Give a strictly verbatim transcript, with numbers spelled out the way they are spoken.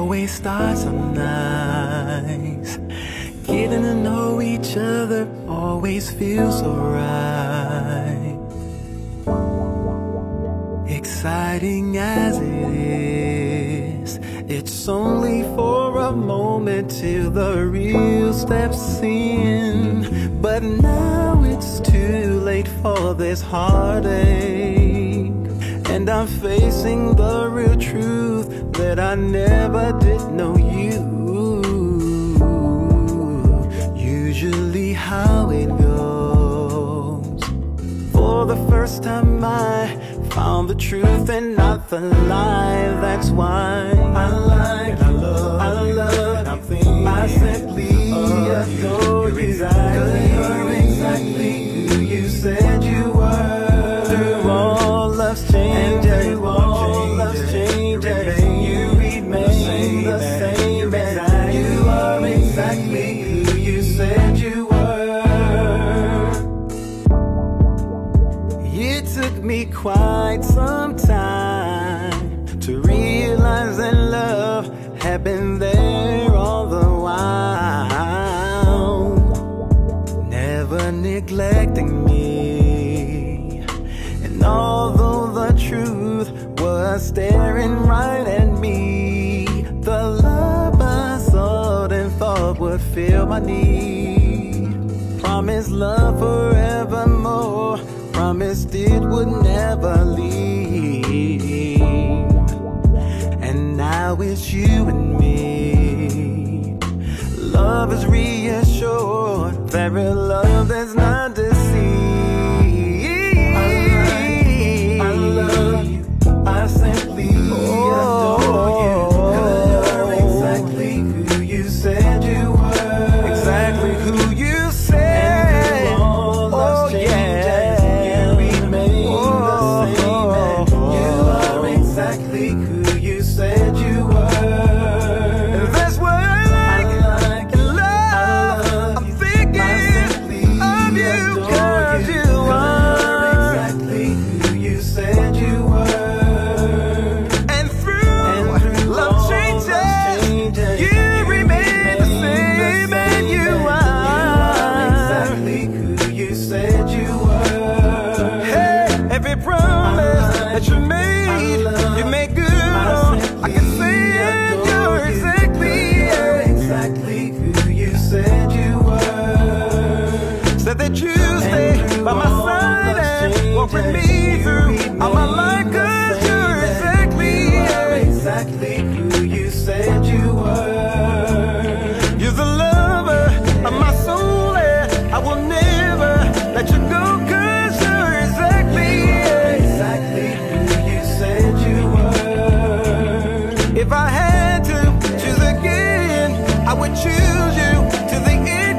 always starts so nice. Getting to know each other always feels so right. Exciting as it is, it's only for a moment till the real steps in. But now it's too late for this heartache, and I'm facing the real truth that I never did know you. Usually how it goes, for the first time I found the truth and not the lie. That's why I like, I love, I love, I'm thinking, I simply adore you. Cause you're exactly who you said you were. Through all love's changes, and through all love's changes, you remain the same as you are exactly who you said you were. It took me quite some time to realize that love had been there all the while, never neglecting me. And although the truth was staring right at me, the love I sought and thought would fill my need. Promised love forevermore, promised it would never leave. And now it's you and me. Love is reassured, very love that's not deceived. I love you, I simply adore you. Cause you're exactly who you said you were. Exactly who you said. And all love's changes, you remain the same. And you are exactly who you said you were. That's what I like in love. I'm thinking of you, cause you are exactly who you said you were. And through love changes, you remain the same. And you are exactly who you said you were. Hey, every promise that you made, you made good on. I can say it, you're exactly, exactly who you said you were. Said that you stay by my side and walk with me through all my life. Cause you're exactly, exactly who you said you were. You're the lover of my soul, and I will never let you go. Cause you're exactly, exactly who you said you were. If I had to choose again, I would choose you to the end.